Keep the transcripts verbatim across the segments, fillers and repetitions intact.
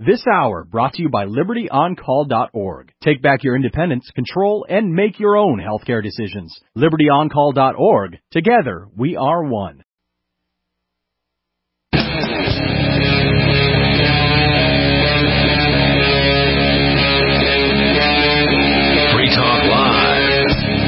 This hour brought to you by Liberty On Call dot org. Take back your independence, control, and make your own healthcare decisions. Liberty On Call dot org. Together, we are one. Free Talk Live.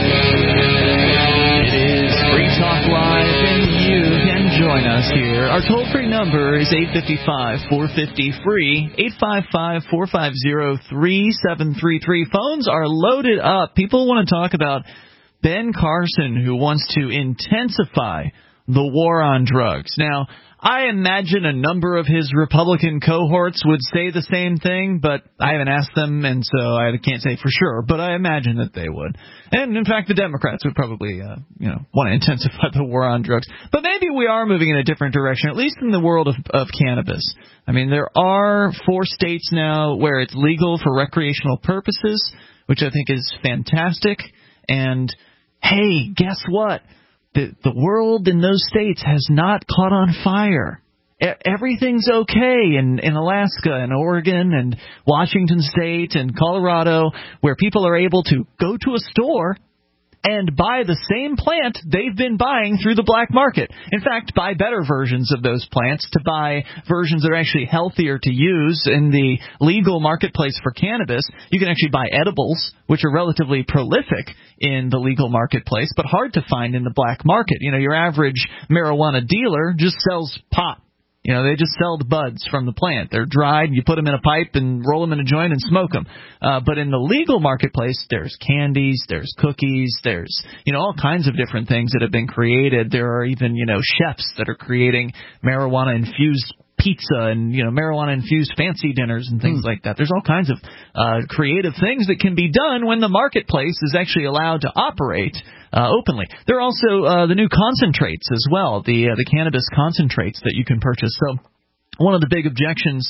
It is Free Talk Live, and you can join us here. Our toll-free number is eight five five, four five zero, free, eight five five, four five zero, three seven three three. Phones are loaded up. People want to talk about Ben Carson, who wants to intensify the war on drugs. Now, I imagine a number of his Republican cohorts would say the same thing, but I haven't asked them, and so I can't say for sure, but I imagine that they would. And, in fact, the Democrats would probably, uh, you know, want to intensify the war on drugs. But maybe we are moving in a different direction, at least in the world of, of cannabis. I mean, there are four states now where it's legal for recreational purposes, which I think is fantastic. And, hey, guess what? The, the world in those states has not caught on fire. E- everything's okay in, in Alaska and Oregon and Washington State and Colorado, where people are able to go to a store and buy the same plant they've been buying through the black market. In fact, buy better versions of those plants, to buy versions that are actually healthier to use in the legal marketplace for cannabis. You can actually buy edibles, which are relatively prolific in the legal marketplace, but hard to find in the black market. You know, your average marijuana dealer just sells pot. You know, they just sell the buds from the plant. They're dried, you put them in a pipe and roll them in a joint and smoke them. Uh, but in the legal marketplace, there's candies, there's cookies, there's, you know, all kinds of different things that have been created. There are even, you know, chefs that are creating marijuana-infused pizza and, you know, marijuana-infused fancy dinners and things mm. like that. There's all kinds of uh, creative things that can be done when the marketplace is actually allowed to operate Uh, openly. There are also uh, the new concentrates as well, the uh, the cannabis concentrates that you can purchase. So one of the big objections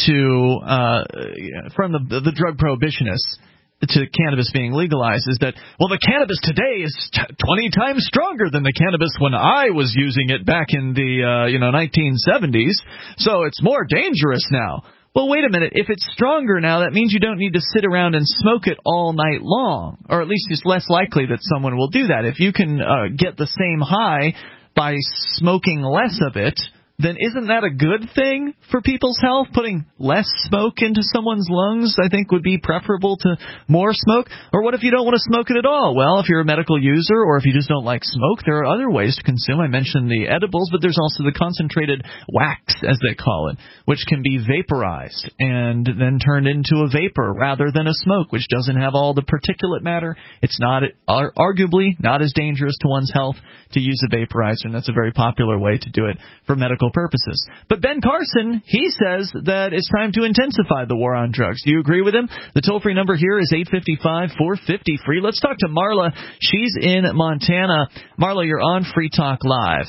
to uh, from the, the drug prohibitionists to cannabis being legalized is that, well, the cannabis today is t- twenty times stronger than the cannabis when I was using it back in the uh, you know nineteen seventies, so it's more dangerous now. Well, wait a minute. If it's stronger now, that means you don't need to sit around and smoke it all night long, or at least it's less likely that someone will do that. If you can uh, get the same high by smoking less of it, then isn't that a good thing for people's health? Putting less smoke into someone's lungs, I think, would be preferable to more smoke. Or what if you don't want to smoke it at all? Well, if you're a medical user or if you just don't like smoke, there are other ways to consume. I mentioned the edibles, but there's also the concentrated wax, as they call it, which can be vaporized and then turned into a vapor rather than a smoke, which doesn't have all the particulate matter. It's not, arguably, not as dangerous to one's health to use a vaporizer, and that's a very popular way to do it for medical purposes. But Ben Carson, he says that it's time to intensify the war on drugs. Do you agree with him? The toll-free number here is eight five five, four five zero, free. Let's talk to Marla. She's in Montana. Marla, you're on Free Talk Live.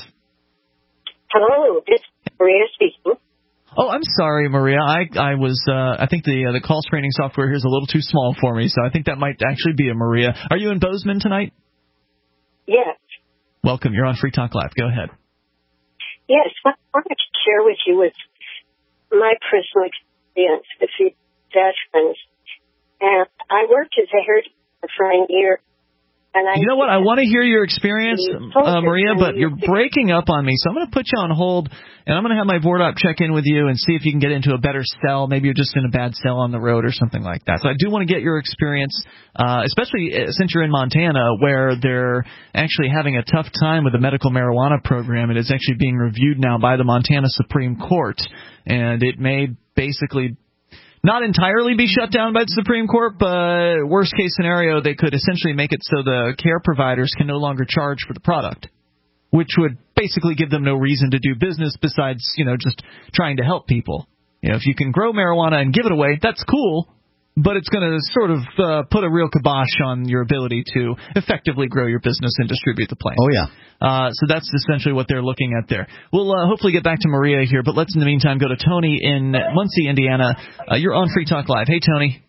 Hello, this is Maria speaking. Oh, I'm sorry, Maria. I I was uh, I think the uh, the call screening software here is a little too small for me, so I think that might actually be a Maria. Are you in Bozeman tonight? Yes. Welcome. You're on Free Talk Live. Go ahead. Yes, what I wanted to share with you was my personal experience with the veterans. And I worked as a hairdresser for a year. And I you know what? I want to hear your experience, uh, Maria, but you're breaking up on me. So I'm going to put you on hold, and I'm going to have my board op check in with you and see if you can get into a better cell. Maybe you're just in a bad cell on the road or something like that. So I do want to get your experience, uh, especially since you're in Montana, where they're actually having a tough time with the medical marijuana program. It is actually being reviewed now by the Montana Supreme Court, and it may basically not entirely be shut down by the Supreme Court, but worst case scenario, they could essentially make it so the care providers can no longer charge for the product, which would basically give them no reason to do business besides, you know, just trying to help people. You know, if you can grow marijuana and give it away, that's cool, but it's going to sort of uh, put a real kibosh on your ability to effectively grow your business and distribute the plant. Oh, yeah. Uh, so that's essentially what they're looking at there. We'll uh, hopefully get back to Maria here, but let's in the meantime go to Tony in Muncie, Indiana. Uh, you're on Free Talk Live. Hey, Tony.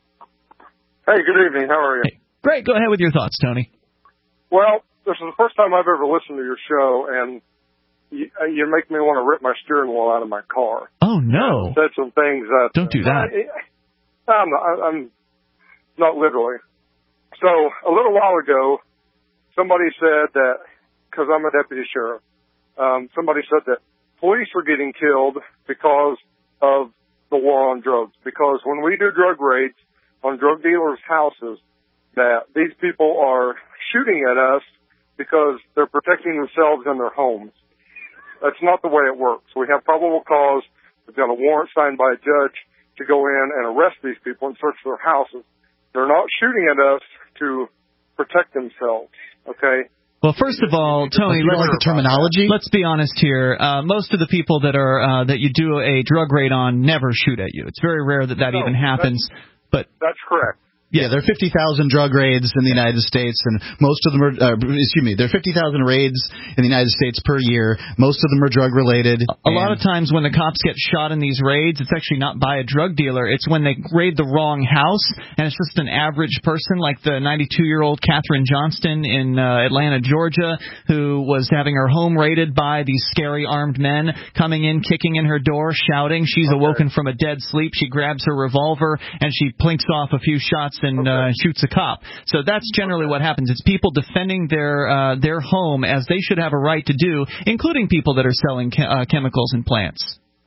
Hey, good evening. How are you? Hey. Great. Go ahead with your thoughts, Tony. Well, this is the first time I've ever listened to your show, and you, you make me want to rip my steering wheel out of my car. Oh, no. Said some things that... Don't do that. I, I'm, not, I'm not literally. So a little while ago, somebody said that, because I'm a deputy sheriff, um, somebody said that police are getting killed because of the war on drugs. Because when we do drug raids on drug dealers' houses, that these people are shooting at us because they're protecting themselves and their homes. That's not the way it works. We have probable cause. We've got a warrant signed by a judge to go in and arrest these people and search their houses. They're not shooting at us to protect themselves, okay? Well, first of all, Tony, let's, like the terminology? let's be honest here. Uh, most of the people that are uh, that you do a drug raid on never shoot at you. It's very rare that that no, even happens. But that's correct. Yeah, there are fifty thousand drug raids in the United States, and most of them are, uh, excuse me, there are fifty thousand raids in the United States per year. Most of them are drug-related. A lot of times when the cops get shot in these raids, it's actually not by a drug dealer. It's when they raid the wrong house, and it's just an average person, like the ninety-two-year-old Katherine Johnston in uh, Atlanta, Georgia, who was having her home raided by these scary armed men coming in, kicking in her door, shouting. She's okay. awoken from a dead sleep. She grabs her revolver, and she plinks off a few shots and okay. uh, shoots a cop. So that's generally okay. what happens. It's people defending their uh, their home as they should have a right to do, including people that are selling che- uh, chemicals and plants.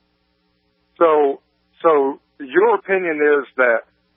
So, so your opinion is that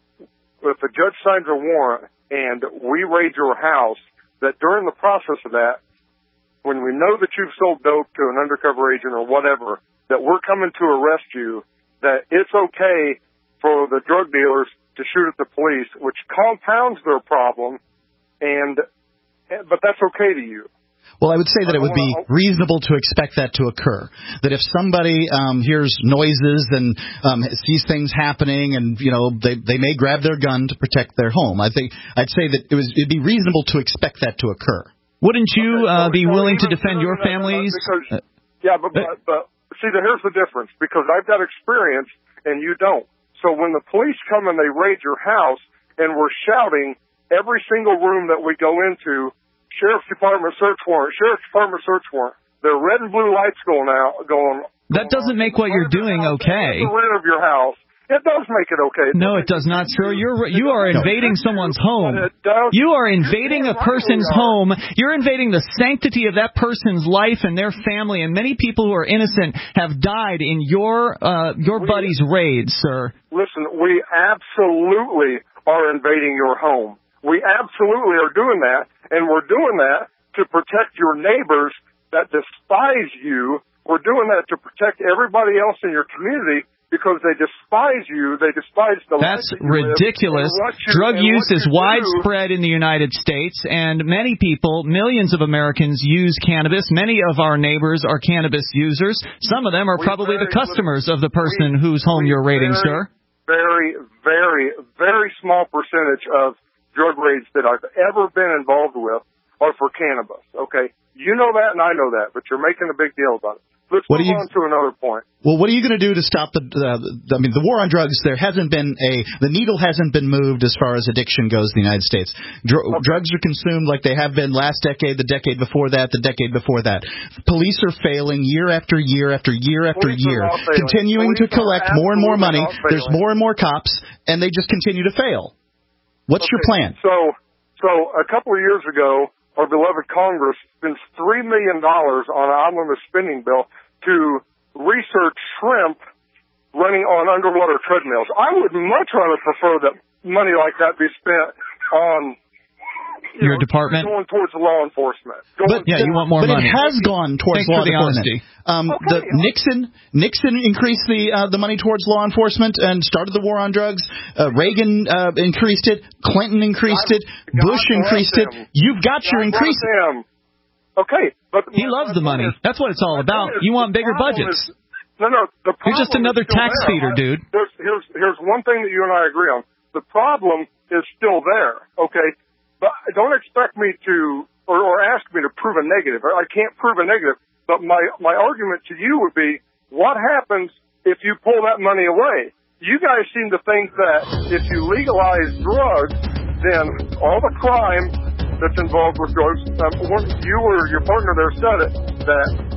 if a judge signs a warrant and we raid your house, that during the process of that, when we know that you've sold dope to an undercover agent or whatever, that we're coming to arrest you, that it's okay for the drug dealers to shoot at the police, which compounds their problem, and but that's okay to you. Well, I would say that it would be reasonable to expect that to occur. That if somebody um, hears noises and um, sees things happening, and you know they they may grab their gun to protect their home. I think I'd say that it was it'd be reasonable to expect that to occur. Wouldn't you okay, uh, so, be so willing to even, defend no, your no, no, families? No, because, yeah, but, but but see, here's the difference. Because I've got experience and you don't. So when the police come and they raid your house and we're shouting every single room that we go into, Sheriff's Department search warrant, Sheriff's Department search warrant, there are red and blue lights going out, going. That doesn't make what you're doing okay. The rear of your house. It does make it okay. It no, it does not, sir. You're you are invading someone's home. You are invading a person's home. You're invading the sanctity of that person's life and their family. And many people who are innocent have died in your uh, your we, buddy's raids, sir. Listen, we absolutely are invading your home. We absolutely are doing that, and we're doing that to protect your neighbors that despise you. We're doing that to protect everybody else in your community. Because they despise you, they despise the life That's that you ridiculous. live, you, Drug use is widespread do. in the United States, and many people, millions of Americans, use cannabis. Many of our neighbors are cannabis users. Some of them are we probably the customers little, of the person we, whose home you're raiding, very, sir. Very, very, very small percentage of drug raids that I've ever been involved with are for cannabis, okay? You know that and I know that, but you're making a big deal about it. Let's what move you, on to another point. Well, what are you going to do to stop the, uh, the? I mean, the war on drugs. There hasn't been a. The needle hasn't been moved as far as addiction goes in the United States. Dr- okay. Drugs are consumed like they have been last decade, the decade before that, the decade before that. Police are failing year after year after year after Police year, continuing Police to collect more and more money. There's more and more cops, and they just continue to fail. What's okay. your plan? So, so a couple of years ago, our beloved Congress spends three million dollars on an omnibus spending bill to research shrimp running on underwater treadmills. I would much rather prefer that money like that be spent on you your know, department going towards law enforcement. Going But yeah, you want more but money. But it has gone towards Thanks law for the enforcement. honesty. Um, okay, the yeah. Nixon Nixon increased the uh, the money towards law enforcement and started the war on drugs. Uh, Reagan uh, increased it. Clinton increased God, it. Bush God increased it. Them. You've got God your increase. Them. Okay, but he loves the money. Is, That's what it's all about. Is, You want bigger budgets. Is, no, no. The You're just another tax there. feeder, dude. There's, here's here's one thing that you and I agree on. The problem is still there. Okay, but don't expect me to or, or ask me to prove a negative. I can't prove a negative. But my my argument to you would be, what happens if you pull that money away? You guys seem to think that if you legalize drugs, then all the crime that's involved with drugs, um, you or your partner there said it, that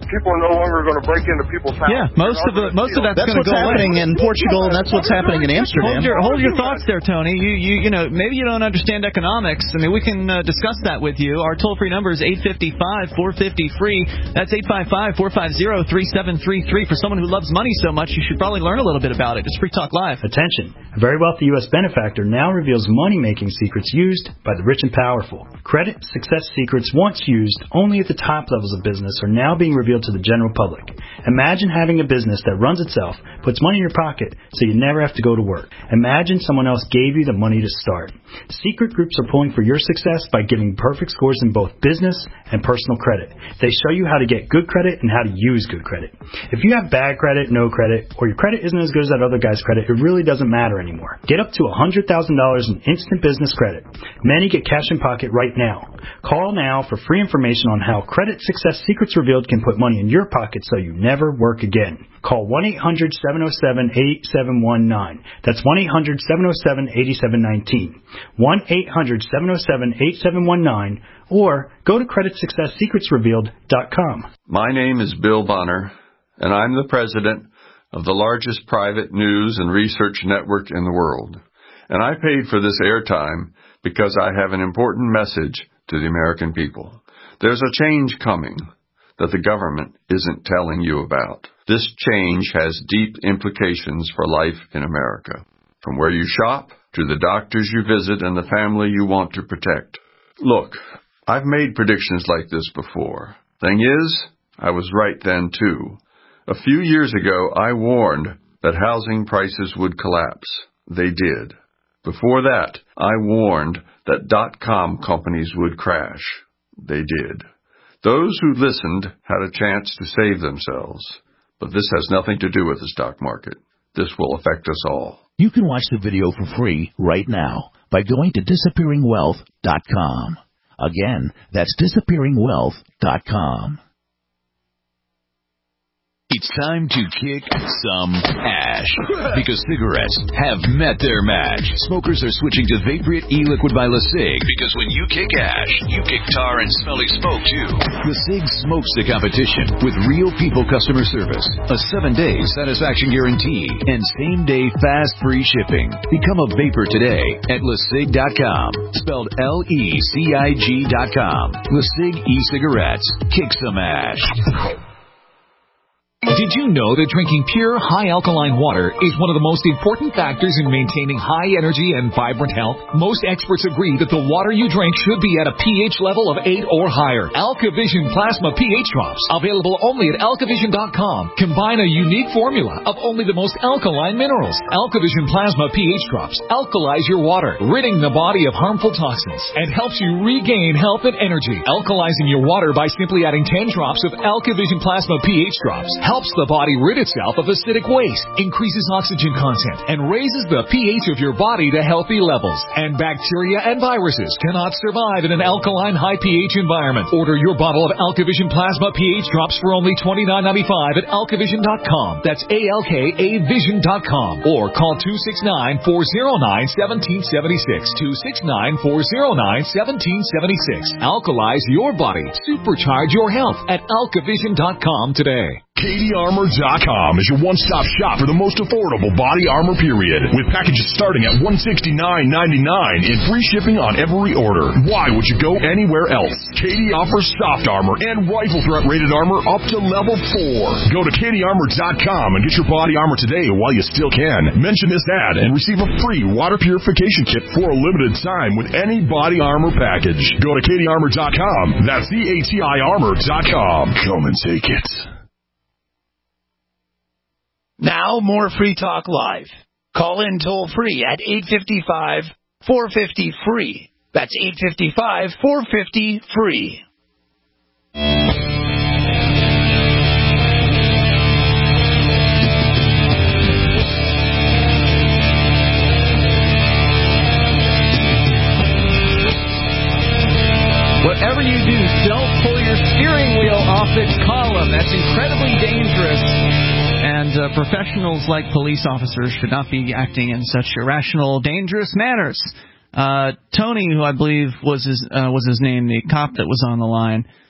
people are no longer going to break into people's houses. Yeah, most of the most of that's, that's going to what's go happening away. in Portugal, and that's what's happening in Amsterdam. Hold your hold your thoughts there, Tony. You you you know maybe you don't understand economics. I mean, we can uh, discuss that with you. Our toll free number is eight five five, four five zero, free. That's eight five five, four five zero, three seven three three. For someone who loves money so much, you should probably learn a little bit about it. It's Free Talk Live. Attention. A very wealthy U S benefactor now reveals money-making secrets used by the rich and powerful. Credit success secrets once used only at the top levels of business are now being revealed to the general public. Imagine having a business that runs itself, puts money in your pocket so you never have to go to work. Imagine someone else gave you the money to start. Secret groups are pulling for your success by giving perfect scores in both business and personal credit. They show you how to get good credit and how to use good credit. If you have bad credit, no credit, or your credit isn't as good as that other guy's credit, it really doesn't matter anymore. Get up to one hundred thousand dollars in instant business credit. Many get cash in pocket right now. Call now for free information on how Credit Success Secrets Revealed can put money in your pocket so you never work again. Call one eight hundred, seven oh seven, eight seven one nine. That's one eight hundred, seven oh seven, eight seven one nine. one eight hundred, seven oh seven, eight seven one nine. Or go to credit success secrets revealed dot com. My name is Bill Bonner, and I'm the president of the largest private news and research network in the world. And I paid for this airtime because I have an important message to the American people. There's a change coming that the government isn't telling you about. This change has deep implications for life in America, from where you shop to the doctors you visit and the family you want to protect. Look, I've made predictions like this before. Thing is, I was right then too. A few years ago, I warned that housing prices would collapse. They did. Before that, I warned that dot-com companies would crash. They did. Those who listened had a chance to save themselves. But this has nothing to do with the stock market. This will affect us all. You can watch the video for free right now by going to disappearing wealth dot com. Again, that's disappearing wealth dot com. It's time to kick some ash, because cigarettes have met their match. Smokers are switching to Vaporite e-liquid by LeSig, because when you kick ash, you kick tar and smelly smoke too. LeSig smokes the competition with real people customer service, a seven-day satisfaction guarantee, and same-day fast free shipping. Become a vapor today at LeSig dot com, spelled L E C I G dot com. LeSig e-cigarettes. Kick some ash. Did you know that drinking pure, high-alkaline water is one of the most important factors in maintaining high energy and vibrant health? Most experts agree that the water you drink should be at a pH level of eight or higher. AlkaVision Plasma pH Drops, available only at alkavision dot com, combine a unique formula of only the most alkaline minerals. AlkaVision Plasma pH Drops alkalize your water, ridding the body of harmful toxins, and helps you regain health and energy. Alkalizing your water by simply adding ten drops of AlkaVision Plasma pH Drops helps the body rid itself of acidic waste, increases oxygen content, and raises the pH of your body to healthy levels. And bacteria and viruses cannot survive in an alkaline high pH environment. Order your bottle of AlkaVision Plasma pH Drops for only twenty-nine ninety-five at alkavision dot com. That's A L K A vision dot com. Or call two six nine, four oh nine, one seven seven six. two six nine, four oh nine, one seven seven six. Alkalize your body. Supercharge your health at alkavision dot com today. Katie Armor dot com is your one-stop shop for the most affordable body armor period, with packages starting at one hundred sixty-nine ninety-nine and free shipping on every order. Why would you go anywhere else? Katie offers soft armor and rifle threat rated armor up to level four. Go to Katie Armor dot com and get your body armor today while you still can. Mention this ad and receive a free water purification kit for a limited time with any body armor package. Go to Katie Armor dot com. That's C A T I Armor dot com. Come and take it. Now, more Free Talk Live. Call in toll free at eight five five, four five zero, free. That's eight five five, four five zero, free. Whatever you do, don't pull your steering wheel off its column. That's incredibly dangerous. And uh, professionals like police officers should not be acting in such irrational, dangerous manners. Uh, Tony, who I believe was his uh, was his name, the cop that was on the line,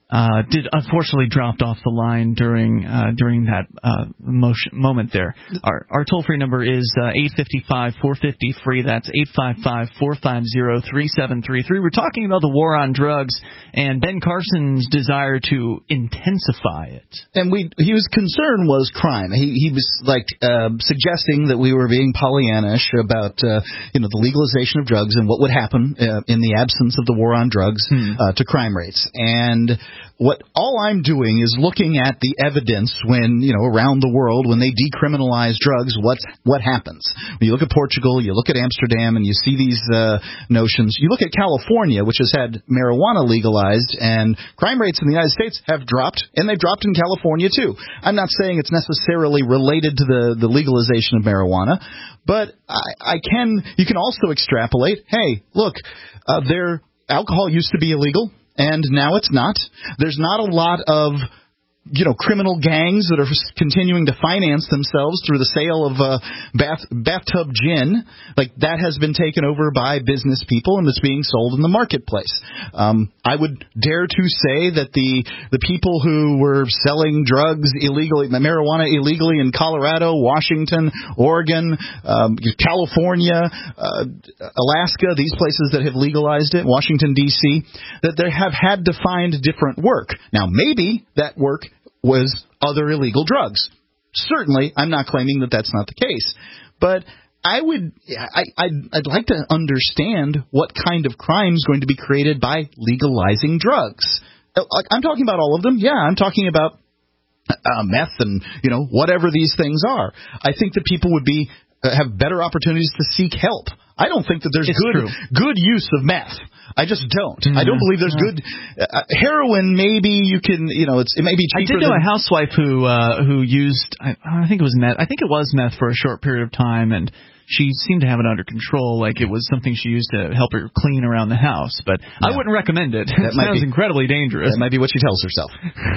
uh, did unfortunately dropped off the line during uh, during that uh, motion, moment there. Our, our toll-free number is uh, eight five five, four five zero, F R E E. That's eight five five, four five zero, three seven three three. We're talking about the war on drugs and Ben Carson's desire to intensify it. And we he was concern was crime. He he was like uh, suggesting that we were being Pollyannish about uh, you know the legalization of drugs and what would happen uh, in the absence of the war on drugs hmm. uh, to crime rates. And what all I'm doing is looking at the evidence when, you know, around the world, when they decriminalize drugs, what's, what happens? When you look at Portugal, you look at Amsterdam, and you see these uh, notions. You look at California, which has had marijuana legalized, and crime rates in the United States have dropped, and they've dropped in California, too. I'm not saying it's necessarily related to the, the legalization of marijuana, but I, I can, you can also extrapolate, hey, look, uh, their alcohol used to be illegal. And now it's not. There's not a lot of, you know, criminal gangs that are continuing to finance themselves through the sale of uh, bath, bathtub gin. Like, that has been taken over by business people, and it's being sold in the marketplace. Um, I would dare to say that the the people who were selling drugs illegally, marijuana illegally in Colorado, Washington, Oregon, um, California, uh, Alaska, these places that have legalized it, Washington, D C, that they have had to find different work. Now, maybe that work was other illegal drugs. Certainly, I'm not claiming that that's not the case. But I would, I, I'd, I'd like to understand what kind of crime is going to be created by legalizing drugs. I'm talking about all of them. Yeah, I'm talking about uh, meth and, you know, whatever these things are. I think that people would be uh, have better opportunities to seek help. I don't think that there's it's good true. good use of meth. I just don't. Mm-hmm. I don't believe there's good uh, heroin. Maybe you can, you know, it's it may be cheaper. I did know than, a housewife who uh, who used, I, I think it was meth. I think it was meth for a short period of time, and she seemed to have it under control. Like it was something she used to help her clean around the house. But yeah. I wouldn't recommend it. That it sounds be, incredibly dangerous. That might be what she tells herself.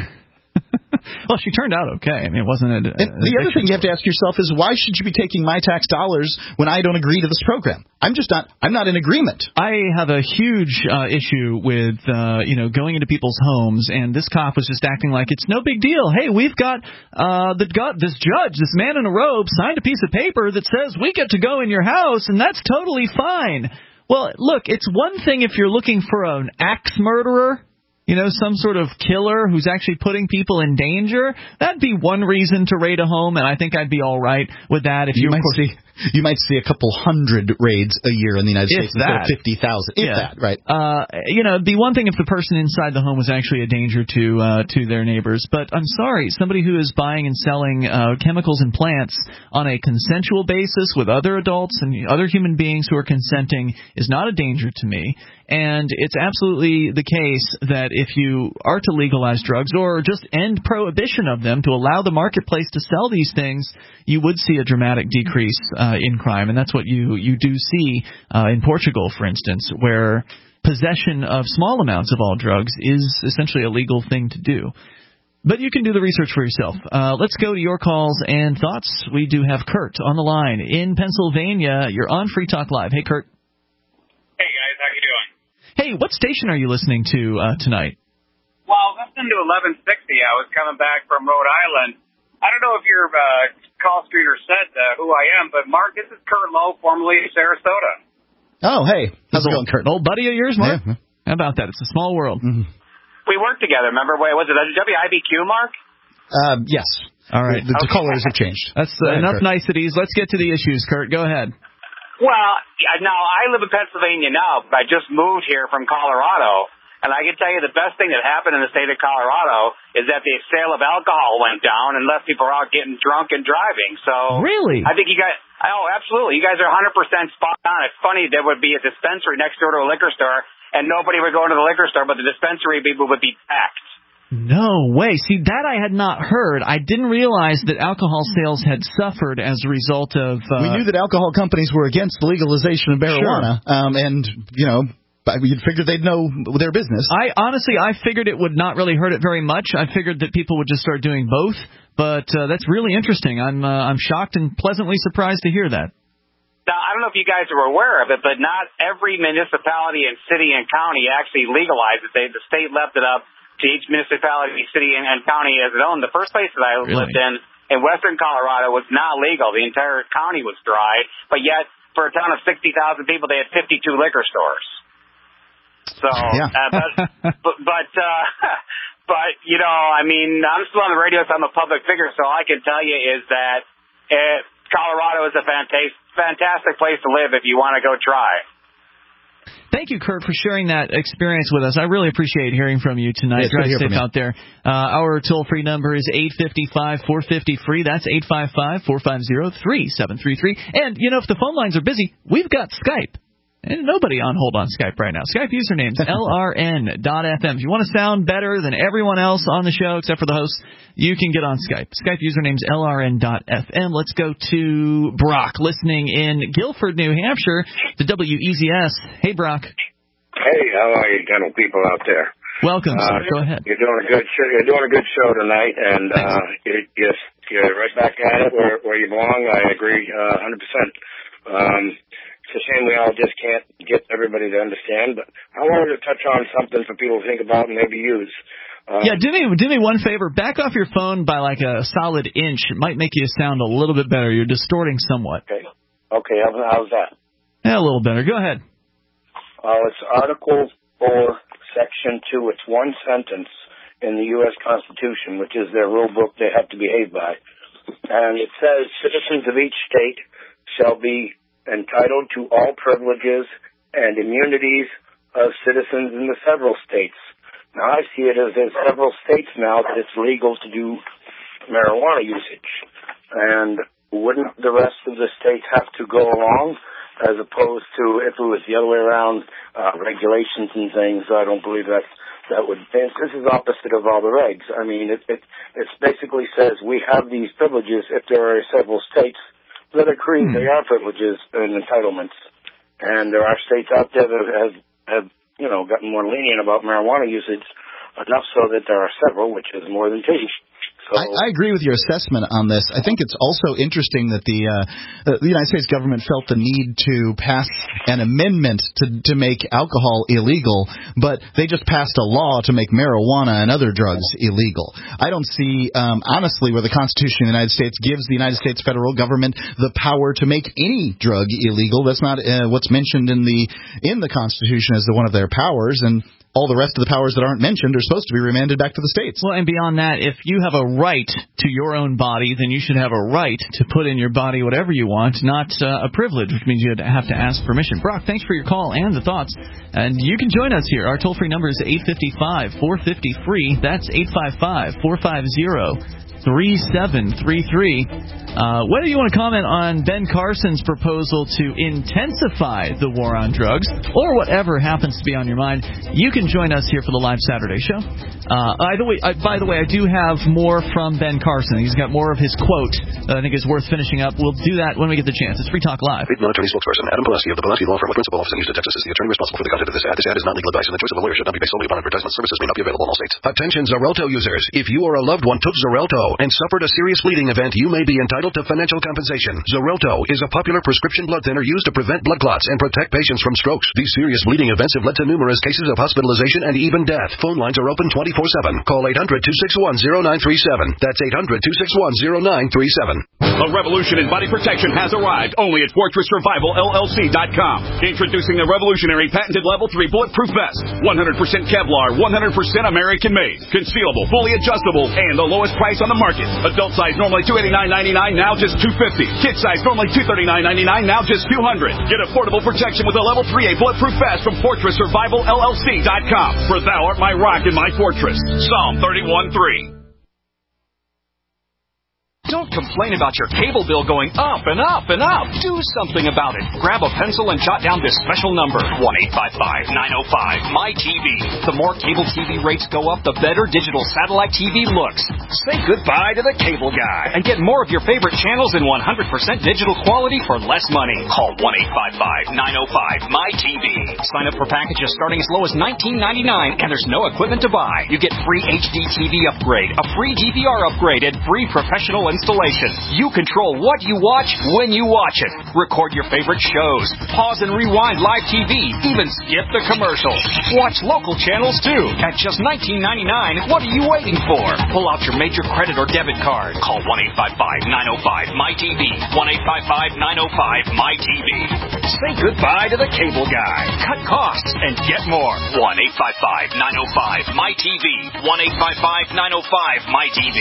Well, she turned out okay. I mean, it wasn't a, a the other thing you have to ask yourself is, why should you be taking my tax dollars when I don't agree to this program? I'm just not. I'm not in agreement. I have a huge uh, issue with uh, you know going into people's homes, and this cop was just acting like it's no big deal. Hey, we've got uh, the got this judge, this man in a robe, signed a piece of paper that says we get to go in your house, and that's totally fine. Well, look, it's one thing if you're looking for an axe murderer. You know, some sort of killer who's actually putting people in danger. That'd be one reason to raid a home, and I think I'd be all right with that. If you you might see, you might see a couple hundred raids a year in the United States instead of fifty thousand. If yeah. that, right? Uh, you know, it'd be one thing if the person inside the home was actually a danger to uh, to their neighbors. But I'm sorry, somebody who is buying and selling uh, chemicals and plants on a consensual basis with other adults and other human beings who are consenting is not a danger to me. And it's absolutely the case that if you are to legalize drugs or just end prohibition of them to allow the marketplace to sell these things, you would see a dramatic decrease uh, in crime. And that's what you, you do see uh, in Portugal, for instance, where possession of small amounts of all drugs is essentially a legal thing to do. But you can do the research for yourself. Uh, let's go to your calls and thoughts. We do have Kurt on the line in Pennsylvania. You're on Free Talk Live. Hey, Kurt. Hey, guys. How you doing? Hey, what station are you listening to uh, tonight? Well, I was listening to eleven sixty. I was coming back from Rhode Island. I don't know if your uh, call screener said uh, who I am, but Mark, this is Kurt Lowe, formerly of Sarasota. Oh, hey. How's it going, Kurt? Old buddy of yours, Mark? Yeah. How about that? It's a small world. Mm-hmm. We worked together, remember? Wait, was it W I B Q, Mark? Um, yes. All right. The, the okay. colors have changed. That's uh, ahead, enough Kurt. niceties. Let's get to the issues, Kurt. Go ahead. Well, now, I live in Pennsylvania now, but I just moved here from Colorado, and I can tell you the best thing that happened in the state of Colorado is that the sale of alcohol went down and less people are out getting drunk and driving. So really? I think you guys, oh, absolutely. You guys are one hundred percent spot on. It's funny, there would be a dispensary next door to a liquor store, and nobody would go into the liquor store, but the dispensary people would be packed. No way. See, that I had not heard. I didn't realize that alcohol sales had suffered as a result of... Uh, we knew that alcohol companies were against the legalization of marijuana, sure. um, and, you know, you'd figure they'd know their business. I honestly, I figured it would not really hurt it very much. I figured that people would just start doing both, but uh, that's really interesting. I'm uh, I'm shocked and pleasantly surprised to hear that. Now, I don't know if you guys are aware of it, but not every municipality and city and county actually legalized it. They, the state left it up to each municipality, city, and, and county as its own. The first place that I Really? lived in, in western Colorado, was not legal. The entire county was dry, but yet for a town of sixty thousand people, they had fifty-two liquor stores. So, Yeah. uh, but, but, but, uh, but, you know, I mean, I'm still on the radio, so I'm a public figure, so all I can tell you is that it, Colorado is a fantastic, fantastic place to live if you want to go try. Thank you, Kurt, for sharing that experience with us. I really appreciate hearing from you tonight. Yeah, Drive safe out there. Uh, our toll-free number is eight five five, four five zero, free. That's eight five five, four five zero, three seven three three. And, you know, if the phone lines are busy, we've got Skype. And nobody on hold on Skype right now. Skype username's L R N dot F M. If you want to sound better than everyone else on the show except for the host, you can get on Skype. Skype username's L R N dot F M. Let's go to Brock, listening in Guilford, New Hampshire, to W E Z S. Hey, Brock. Hey, how are you, gentle people out there? Welcome, uh, sir. Go ahead. You're doing a good show. You're doing a good show tonight, and uh, you're, you're, you're right back at it where, where you belong. I agree uh, one hundred percent. Um, it's a shame we all just can't get everybody to understand, but I wanted to touch on something for people to think about and maybe use. Um, yeah, do me do me one favor. Back off your phone by like a solid inch. It might make you sound a little bit better. You're distorting somewhat. Okay. Okay, how's, how's that? Yeah, a little better. Go ahead. Uh, it's Article four, Section two. It's one sentence in the U S Constitution, which is their rule book they have to behave by. And it says, citizens of each state shall be entitled to all privileges and immunities of citizens in the several states. Now, I see it as there's several states now that it's legal to do marijuana usage. And wouldn't the rest of the states have to go along, as opposed to if it was the other way around, uh, regulations and things? I don't believe that that would. This is opposite of all the regs. I mean, it, it, it basically says we have these privileges if there are several states that agree mm. they are privileges and entitlements. And there are states out there that have, have, you know, gotten more lenient about marijuana usage, enough so that there are several, which is more than two. So, I, I agree with your assessment on this. I think it's also interesting that the uh, the United States government felt the need to pass an amendment to to make alcohol illegal, but they just passed a law to make marijuana and other drugs illegal. I don't see, um, honestly, where the Constitution of the United States gives the United States federal government the power to make any drug illegal. That's not uh, what's mentioned in the in the Constitution as the, one of their powers, and all the rest of the powers that aren't mentioned are supposed to be remanded back to the states. Well, and beyond that, if you have a right to your own body, then you should have a right to put in your body whatever you want, not uh, a privilege, which means you have to ask permission. Brock, thanks for your call and the thoughts. And you can join us here. Our toll-free number is eight five five, four five zero, free. That's eight five five, four five zero, three seven three three. Uh, whether you want to comment on Ben Carson's proposal to intensify the war on drugs or whatever happens to be on your mind, you can join us here for the live Saturday show. Uh, by, the way, I, by the way, I do have more from Ben Carson. He's got more of his quote that I think is worth finishing up. We'll do that when we get the chance. It's Free Talk Live. Lead non-attorney spokesperson Adam Pulaski of the Pulaski Law Firm with principal office in Houston, Texas, is the attorney responsible for the content of this ad. This ad is not legal advice, and the choice of a lawyer should not be based solely upon advertisement. Services may not be available in all states. Attention Xarelto users. If you or a loved one took Xarelto and suffered a serious bleeding event, you may be entitled to financial compensation. Xarelto is a popular prescription blood thinner used to prevent blood clots and protect patients from strokes. These serious bleeding events have led to numerous cases of hospitalization and even death. Phone lines are open twenty-four seven. Call eight hundred, two six one, zero nine three seven. That's eight hundred, two six one, zero nine three seven. A revolution in body protection has arrived only at Fortress Survival L L C dot com. Introducing the revolutionary patented Level three Bulletproof Vest. one hundred percent Kevlar, one hundred percent American made. Concealable, fully adjustable, and the lowest price on the market. Adult size normally two hundred eighty-nine ninety-nine, now just two hundred fifty dollars. Kid size normally two hundred thirty-nine ninety-nine, now just two hundred dollars. Get affordable protection with a Level three A Bulletproof Vest from Fortress Survival L L C dot com. For thou art my rock and my fortress. Psalm thirty-one three. Don't complain about your cable bill going up and up and up. Do something about it. Grab a pencil and jot down this special number, one eight five five, nine oh five, M Y T V. The more cable T V rates go up, the better digital satellite T V looks. Say goodbye to the cable guy and get more of your favorite channels in one hundred percent digital quality for less money. Call one eight five five, nine oh five, M Y T V. Sign up for packages starting as low as nineteen ninety-nine, and there's no equipment to buy. You get free H D T V upgrade, a free D V R upgrade, and free professional installation. installation. You control what you watch when you watch it. Record your favorite shows. Pause and rewind live T V. Even skip the commercials. Watch local channels too. At just nineteen ninety-nine dollars, what are you waiting for? Pull out your major credit or debit card. Call one eight five five, nine oh five, M Y T V. one eight five five, nine oh five, M Y T V. Say goodbye to the cable guy. Cut costs and get more. one eight five five, nine oh five, M Y T V. one eight five five, nine oh five, M Y T V.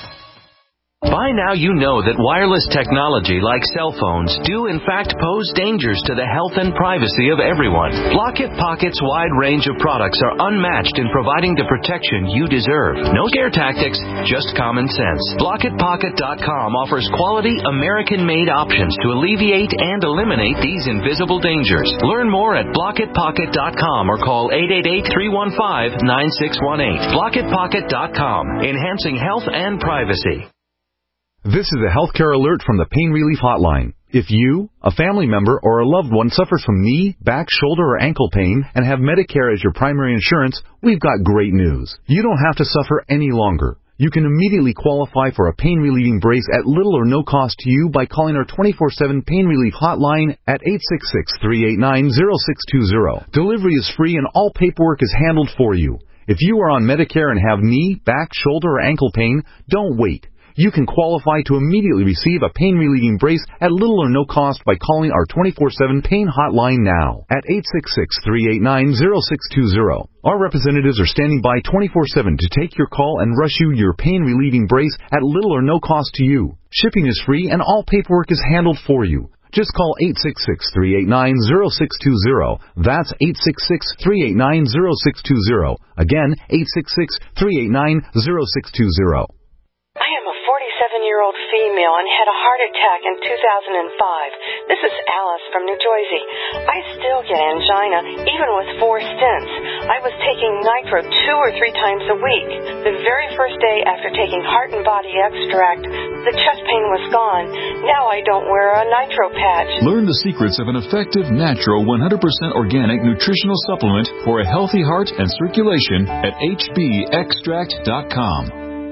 By now you know that wireless technology like cell phones do in fact pose dangers to the health and privacy of everyone. Blockit Pocket's wide range of products are unmatched in providing the protection you deserve. No scare tactics, just common sense. Blockit Pocket dot com offers quality American-made options to alleviate and eliminate these invisible dangers. Learn more at Blockit Pocket dot com or call eight eight eight, three one five, nine six one eight. Blockit Pocket dot com, enhancing health and privacy. This is a healthcare alert from the Pain Relief Hotline. If you, a family member, or a loved one suffers from knee, back, shoulder, or ankle pain and have Medicare as your primary insurance, we've got great news. You don't have to suffer any longer. You can immediately qualify for a pain-relieving brace at little or no cost to you by calling our twenty-four seven Pain Relief Hotline at eight six six, three eight nine, zero six two zero. Delivery is free and all paperwork is handled for you. If you are on Medicare and have knee, back, shoulder, or ankle pain, don't wait. You can qualify to immediately receive a pain-relieving brace at little or no cost by calling our twenty-four seven Pain Hotline now at eight six six, three eight nine, zero six two zero. Our representatives are standing by twenty-four seven to take your call and rush you your pain-relieving brace at little or no cost to you. Shipping is free and all paperwork is handled for you. Just call eight six six, three eight nine, zero six two zero. That's eight six six, three eight nine, zero six two zero. Again, eight six six, three eight nine, zero six two zero. I am a forty-seven-year-old female and had a heart attack in two thousand five. This is Alice from New Jersey. I still get angina, even with four stents. I was taking nitro two or three times a week. The very first day after taking Heart and Body Extract, the chest pain was gone. Now I don't wear a nitro patch. Learn the secrets of an effective, natural, one hundred percent organic nutritional supplement for a healthy heart and circulation at H B extract dot com.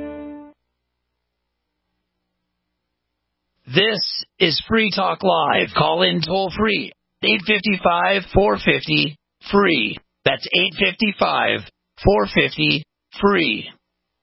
This is Free Talk Live. Call in toll free. eight five five, four five zero, free. That's eight five five, four five zero, free.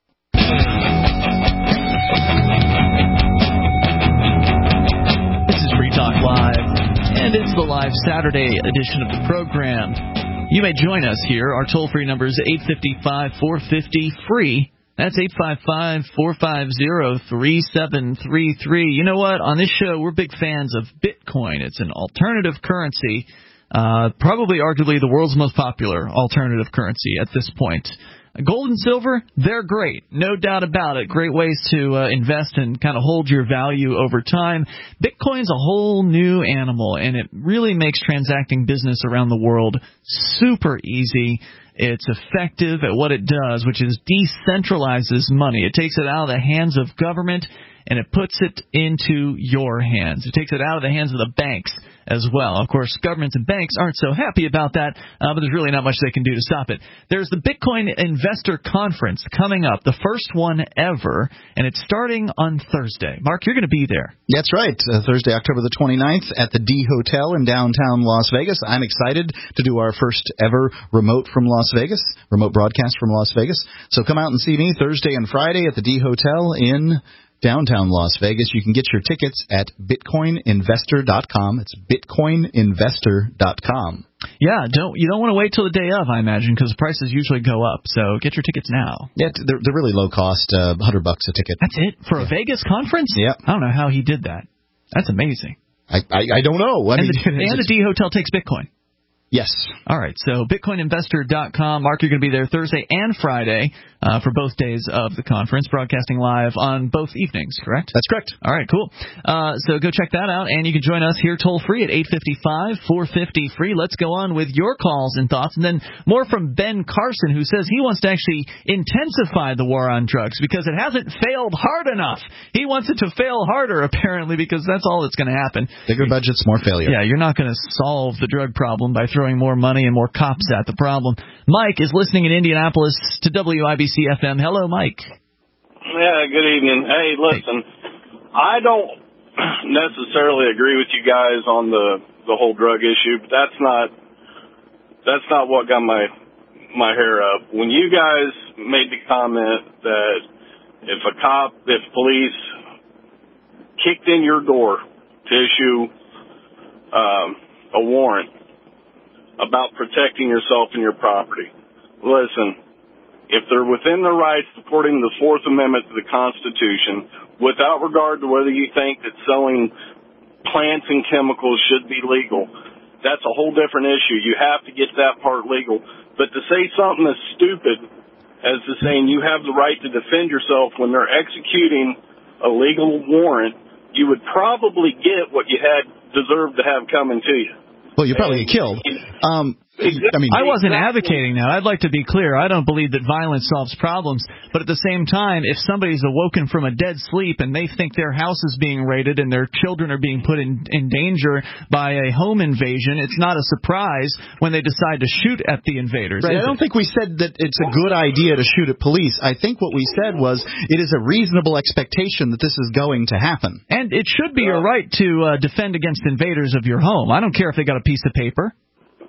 This is Free Talk Live, and it's the live Saturday edition of the program. You may join us here. Our toll-free number is eight five five, four five zero, free. That's eight five five, four five zero, three seven three three. You know what? On this show, we're big fans of Bitcoin. It's an alternative currency, uh, probably arguably the world's most popular alternative currency at this point. Gold and silver, they're great. No doubt about it. Great ways to uh, invest and kind of hold your value over time. Bitcoin's a whole new animal, and it really makes transacting business around the world super easy. It's effective at what it does, which is decentralizes money. It takes it out of the hands of government, and it puts it into your hands. It takes it out of the hands of the banks as well. Of course, governments and banks aren't so happy about that, uh, but there's really not much they can do to stop it. There's the Bitcoin Investor Conference coming up, the first one ever, and it's starting on Thursday. Mark, you're going to be there. That's right, uh, Thursday, October the twenty-ninth at the D Hotel in downtown Las Vegas. I'm excited to do our first ever remote from Las Vegas, remote broadcast from Las Vegas. So come out and see me Thursday and Friday at the D Hotel in downtown Las Vegas. You can get your tickets at bitcoin investor dot com. It's bitcoin investor dot com. Yeah, don't you don't want to wait till the day of, I imagine, because prices usually go up. So get your tickets now. Yeah, they're, they're really low cost, uh, one hundred bucks a ticket. That's it for a yeah. Vegas conference? Yeah. I don't know how he did that. That's amazing. I I, I don't know. I and, mean, the, and the D Hotel takes Bitcoin. Yes. All right, so bitcoin investor dot com. Mark, you're going to be there Thursday and Friday uh, for both days of the conference, broadcasting live on both evenings, correct? That's correct. All right, cool. Uh, so go check that out, and you can join us here toll-free at eight five five, four five zero, free. Let's go on with your calls and thoughts, and then more from Ben Carson, who says he wants to actually intensify the war on drugs because it hasn't failed hard enough. He wants it to fail harder, apparently, because that's all that's going to happen. Bigger budgets, more failure. Yeah, you're not going to solve the drug problem by throwing more money and more cops at the problem. Mike is listening in Indianapolis to W I B C F M. Hello, Mike. Yeah, good evening. Hey, listen, I don't necessarily agree with you guys on the the whole drug issue, but that's not that's not what got my my hair up. When you guys made the comment that if a cop, if police kicked in your door to issue um, a warrant about protecting yourself and your property, listen, if they're within their rights according to the Fourth Amendment to the Constitution, without regard to whether you think that selling plants and chemicals should be legal, that's a whole different issue. You have to get that part legal. But to say something as stupid as to saying you have the right to defend yourself when they're executing a legal warrant, you would probably get what you had deserved to have coming to you. Well, you probably get killed. Um, I mean, I wasn't advocating that. I'd like to be clear. I don't believe that violence solves problems. But at the same time, if somebody's awoken from a dead sleep and they think their house is being raided and their children are being put in, in danger by a home invasion, it's not a surprise when they decide to shoot at the invaders. Right. I don't think we said that it's a good idea to shoot at police. I think what we said was it is a reasonable expectation that this is going to happen. And it should be your right to uh, defend against invaders of your home. I don't care if they got a piece of paper.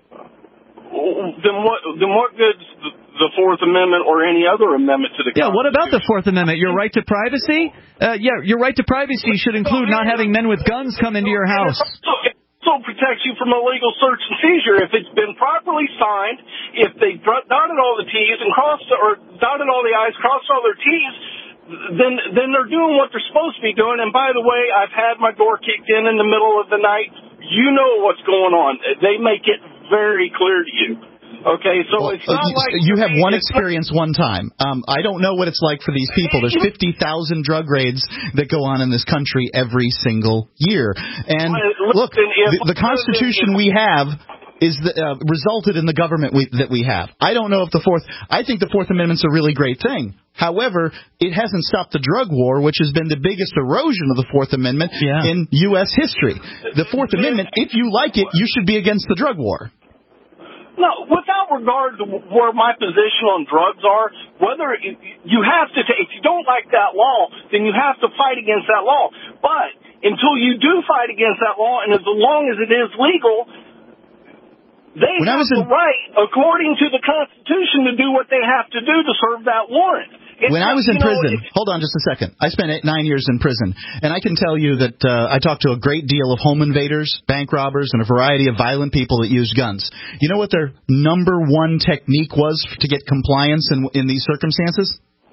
Then what? Then what good's the Fourth Amendment or any other amendment to the Constitution? Yeah, what about the Fourth Amendment? Your right to privacy? Uh, yeah, your right to privacy should include not having men with guns come into your house. It also protects you from illegal search and seizure if it's been properly signed, if they dotted all the T's and crossed or dotted all the I's, crossed all their T's. Then, then they're doing what they're supposed to be doing. And by the way, I've had my door kicked in in the middle of the night. You know what's going on. They make it very clear to you. Okay, so well, it's not you, like you have one experience one time. Um, I don't know what it's like for these people. There's fifty thousand drug raids that go on in this country every single year. And look, the, the Constitution we have is the, uh, resulted in the government we, that we have. I don't know if the Fourth. I think the Fourth Amendment's a really great thing. However, it hasn't stopped the drug war, which has been the biggest erosion of the Fourth Amendment yeah. in U S history. The Fourth Amendment, if you like it, you should be against the drug war. No, without regard to where my position on drugs are, whether it, you have to, if you don't like that law, then you have to fight against that law. But until you do fight against that law, and as long as it is legal, they when have the in, right, according to the Constitution, to do what they have to do to serve that warrant. It's when not, I was in you know, prison, hold on just a second. I spent eight, nine years in prison, and I can tell you that uh, I talked to a great deal of home invaders, bank robbers, and a variety of violent people that used guns. You know what their number one technique was to get compliance in, in these circumstances?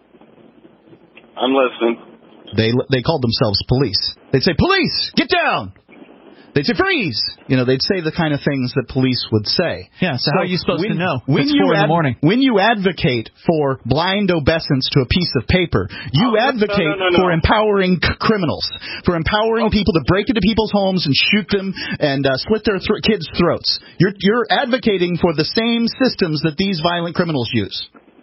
I'm listening. They they called themselves police. They'd say, "Police, get down!" They'd say, "Freeze!" You know, they'd say the kind of things that police would say. Yeah, so, so how are you supposed when, to know? When it's you four in ad- the morning. When you advocate for blind obeisance to a piece of paper, you oh, advocate no, no, no, no. for empowering c- criminals, for empowering oh. people to break into people's homes and shoot them and uh, slit their th- kids' throats. You're, you're advocating for the same systems that these violent criminals use.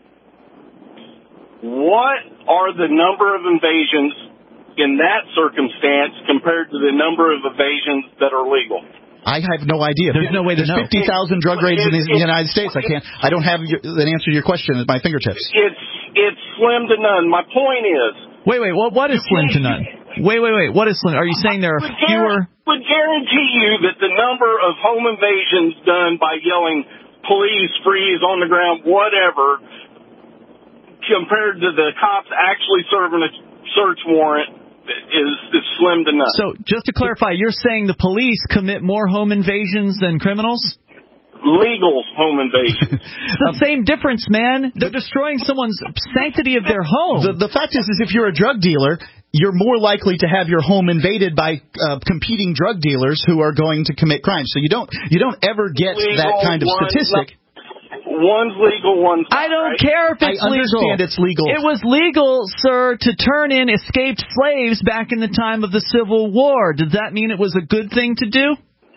What are the number of invasions in that circumstance compared to the number of evasions that are legal? I have no idea. There's no way to There's know. fifty thousand drug raids in the United States. I can't. I don't have your, an answer to your question at my fingertips. It's it's slim to none. My point is. Wait, wait. What what is slim to none? Wait, wait, wait. What is slim? Are you saying there are I fewer? I would guarantee you that the number of home invasions done by yelling "police, freeze, on the ground," whatever, compared to the cops actually serving a search warrant, is, is slim to none. So, just to clarify, you're saying the police commit more home invasions than criminals? Legal home invasions. The same difference, man. They're destroying someone's sanctity of their home. The, the fact is, is if you're a drug dealer, you're more likely to have your home invaded by uh, competing drug dealers who are going to commit crimes. So you don't you don't ever get legal, that kind of statistic. One's legal, one's not. I don't right? care if it's I understand legal. it's legal. It was legal, sir, to turn in escaped slaves back in the time of the Civil War. Does that mean it was a good thing to do?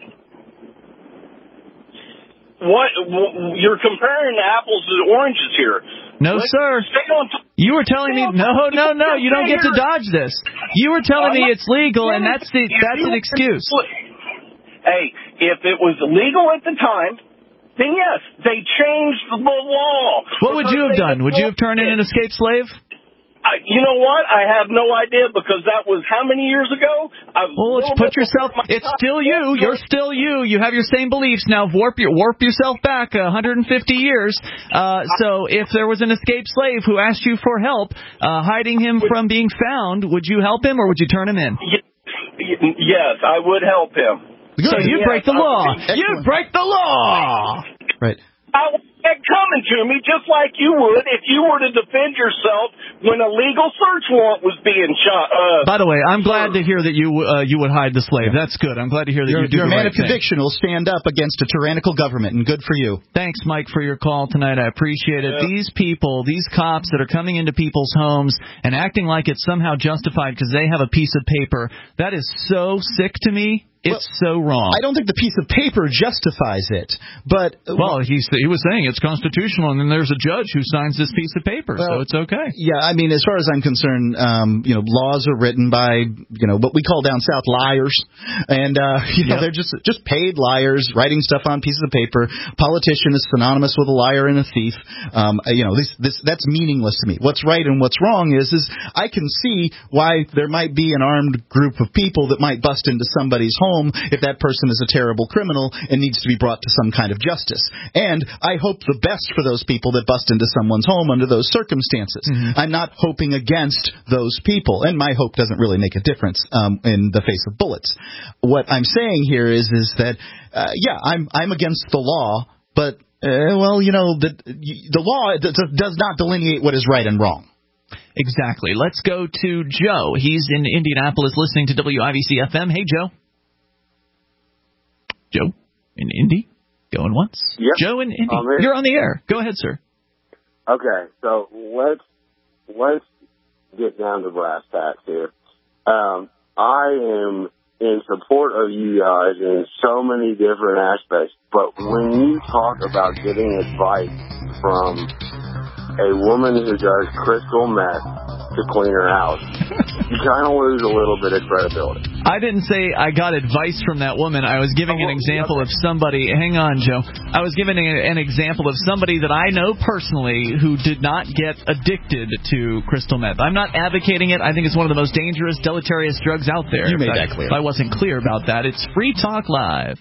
What you're comparing apples to oranges here. No, Let's sir. You were telling me no, no, no. You don't get to dodge this. You were telling me it's legal, and that's the that's an excuse. Hey, if it was legal at the time, then yes, they changed the law. What would you have done? Would you have turned in an escaped slave? I, you know what? I have no idea because that was how many years ago? I well, let's put yourself. It's still you. You're still you. You have your same beliefs now. Warp your warp yourself back one hundred fifty years. Uh, so if there was an escaped slave who asked you for help, uh, hiding him from being found, would you help him or would you turn him in? Yes, I would help him. So you'd yes, break the law. You'd break the law. Right. I want that coming to me just like you would if you were to defend yourself when a legal search warrant was being shot. Uh, By the way, I'm glad to hear that you uh, you would hide the slave. That's good. I'm glad to hear that you're, you do you're the a man right of conviction thing. will stand up against a tyrannical government, and good for you. Thanks, Mike, for your call tonight. I appreciate it. Yeah. These people, these cops that are coming into people's homes and acting like it's somehow justified because they have a piece of paper, that is so sick to me. It's well, so wrong. I don't think the piece of paper justifies it, but well, he's he was saying it's constitutional, and then there's a judge who signs this piece of paper, well, so it's okay. Yeah, I mean, as far as I'm concerned, um, you know, laws are written by you know what we call down south liars, and uh, you know yep. they're just just paid liars writing stuff on pieces of paper. Politician is synonymous with a liar and a thief. Um, you know, this this that's meaningless to me. What's right and what's wrong is is I can see why there might be an armed group of people that might bust into somebody's home if that person is a terrible criminal and needs to be brought to some kind of justice. And I hope the best for those people that bust into someone's home under those circumstances. Mm-hmm. I'm not hoping against those people, and my hope doesn't really make a difference um, in the face of bullets. What I'm saying here is is that, uh, yeah, I'm I'm against the law, but, uh, well, you know, the, the law does not delineate what is right and wrong. Exactly. Let's go to Joe. He's in Indianapolis listening to W I B C F M. Hey, Joe. Joe in Indy, going once. Yep. Joe in Indy, you're on the air. Go ahead, sir. Okay, so let's let's get down to brass tacks here. Um, I am in support of you guys in so many different aspects, but when you talk about getting advice from a woman who does crystal meth to clean her house, you kind of lose a little bit of credibility. I didn't say I got advice from that woman. I was giving an example of somebody. Hang on, Joe. I was giving an example of somebody that I know personally who did not get addicted to crystal meth. I'm not advocating it. I think it's one of the most dangerous, deleterious drugs out there. You made I, that clear. If I wasn't clear about that, it's Free Talk Live.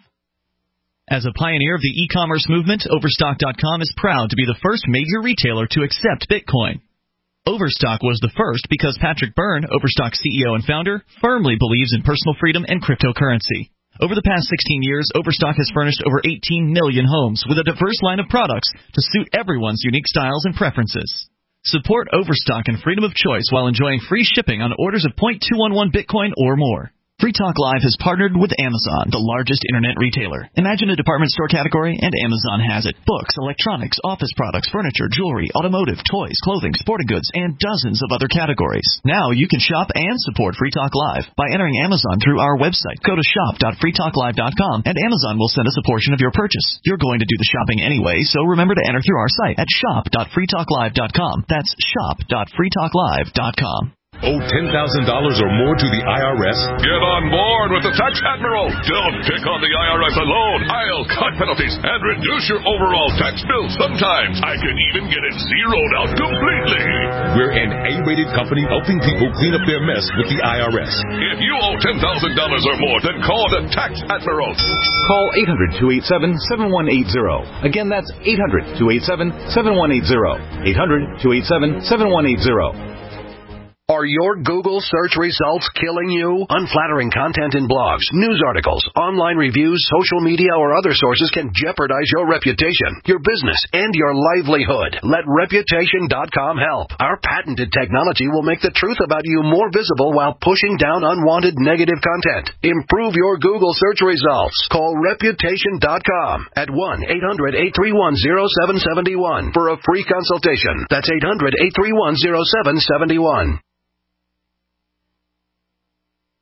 As a pioneer of the e-commerce movement, Overstock dot com is proud to be the first major retailer to accept Bitcoin. Overstock was the first because Patrick Byrne, Overstock C E O and founder, firmly believes in personal freedom and cryptocurrency. Over the past sixteen years, Overstock has furnished over eighteen million homes with a diverse line of products to suit everyone's unique styles and preferences. Support Overstock and freedom of choice while enjoying free shipping on orders of zero point two one one Bitcoin or more. Free Talk Live has partnered with Amazon, the largest internet retailer. Imagine a department store category, and Amazon has it. Books, electronics, office products, furniture, jewelry, automotive, toys, clothing, sporting goods, and dozens of other categories. Now you can shop and support Free Talk Live by entering Amazon through our website. Go to shop dot free talk live dot com, and Amazon will send us a portion of your purchase. You're going to do the shopping anyway, so remember to enter through our site at shop dot free talk live dot com. That's shop dot free talk live dot com. Owe ten thousand dollars or more to the I R S? Get on board with the Tax Admiral. Don't pick on the I R S alone. I'll cut penalties and reduce your overall tax bill. Sometimes I can even get it zeroed out completely. We're an A-rated company helping people clean up their mess with the I R S. If you owe ten thousand dollars or more, then call the Tax Admiral. Call eight hundred, two eight seven, seven one eight zero. Again, that's eight hundred, two eight seven, seven one eight zero. eight hundred, two eight seven, seven one eight zero. Are your Google search results killing you? Unflattering content in blogs, news articles, online reviews, social media, or other sources can jeopardize your reputation, your business, and your livelihood. Let Reputation dot com help. Our patented technology will make the truth about you more visible while pushing down unwanted negative content. Improve your Google search results. Call Reputation dot com at one eight hundred, eight three one, zero seven seven one for a free consultation. That's eight hundred, eight three one, zero seven seven one.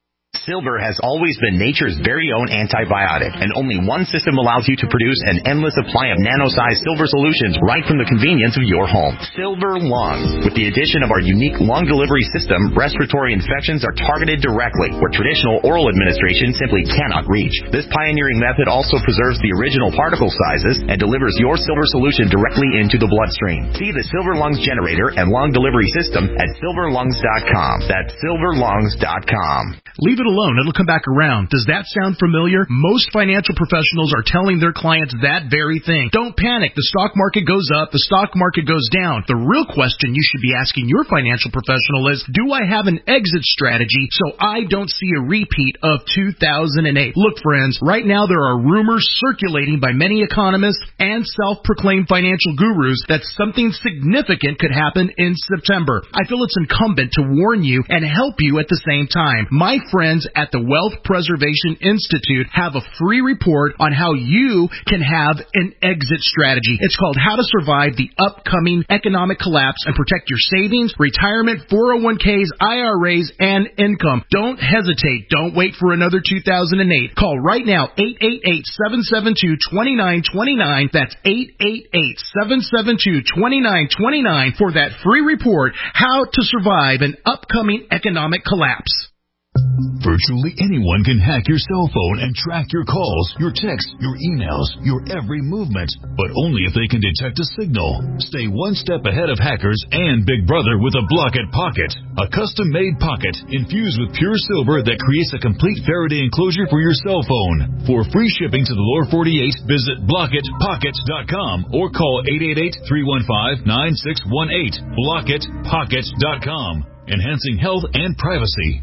Silver has always been nature's very own antibiotic, and only one system allows you to produce an endless supply of nano-sized silver solutions right from the convenience of your home. Silver Lungs. With the addition of our unique lung delivery system, respiratory infections are targeted directly, where traditional oral administration simply cannot reach. This pioneering method also preserves the original particle sizes and delivers your silver solution directly into the bloodstream. See the Silver Lungs generator and lung delivery system at silver lungs dot com. That's silver lungs dot com. Leave it alone. It'll come back around. Does that sound familiar? Most financial professionals are telling their clients that very thing. Don't panic. The stock market goes up. The stock market goes down. The real question you should be asking your financial professional is, do I have an exit strategy so I don't see a repeat of two thousand eight? Look, friends, right now there are rumors circulating by many economists and self-proclaimed financial gurus that something significant could happen in September. I feel it's incumbent to warn you and help you at the same time. My friends at the Wealth Preservation Institute have a free report on how you can have an exit strategy. It's called How to Survive the Upcoming Economic Collapse and Protect Your Savings, Retirement, four oh one k's, I R As, and income. Don't hesitate. Don't wait for another two thousand eight. Call right now, eight eight eight, seven seven two, two nine two nine. That's eight eight eight, seven seven two, two nine two nine for that free report, How to Survive an Upcoming Economic Collapse. Virtually anyone can hack your cell phone and track your calls, your texts, your emails, your every movement, but only if they can detect a signal. Stay one step ahead of hackers and Big Brother with a Blockit Pocket, a custom-made pocket infused with pure silver that creates a complete Faraday enclosure for your cell phone. For free shipping to the lower forty-eight, visit blockit pockets dot com or call eight eight eight, three one five, nine six one eight. blockit pockets dot com, enhancing health and privacy.